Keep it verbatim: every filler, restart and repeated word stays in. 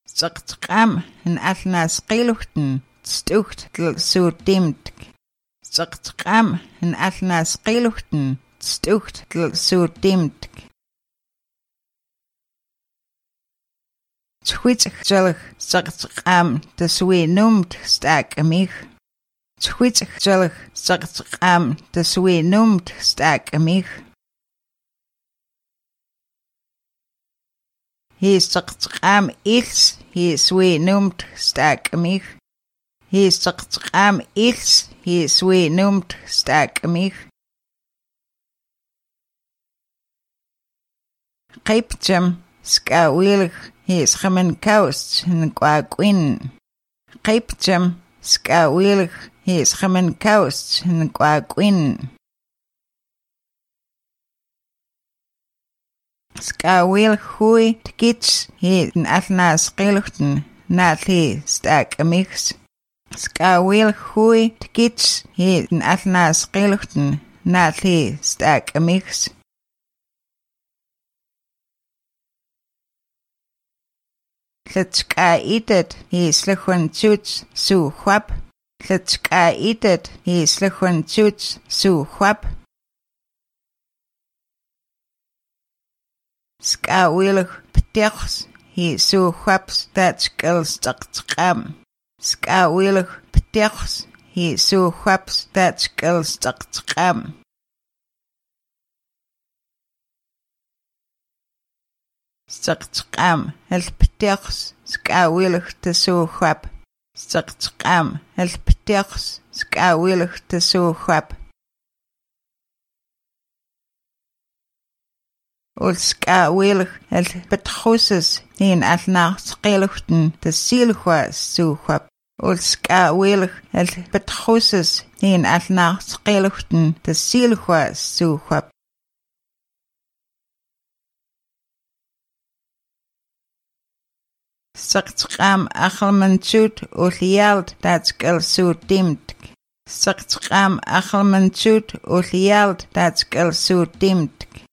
Saqtqam en alnas qiluhten stucht til su dimtk. Saqtqam en alnas qiluhten stucht til su dimtk. Twitzjelig saqtqam de sui numt stak amich. Twitzjelig saqtqam de sui numt stak amich. He saqtqam ils he sui numt stak amich. He saqtqam ils he sui numt stak amich. Qipjam skawilig he schamen kaust en quaquin. Qipjam skawilig he schamen kaust en quaquin. Skawil hui tkits he en alnas qiluhten nalhi stak amich. Skawil hui tkits he en alnas qiluhten nalhi stak amich. Tletskaitet he slechun tuts su huap. Tletskaitet he slechun tuts su huap. Skawilig ptechs he su huaps tatskal saqtqam. Skawilig ptechs he su huaps tatskal saqtqam. Saqtqam el ptechs skawilig te su huap. Saqtqam el ptechs skawilig te su huap. Ul skawilig el petchuses in alnas qiluhten te silhuas su huap. Ul skawilig el petchuses in alnas qiluhten te silhuas su huap. Saqtqam achelmantut ulialt tatskal su dimtk. Saqtqam achelmantut ulialt tatskal su dimtk.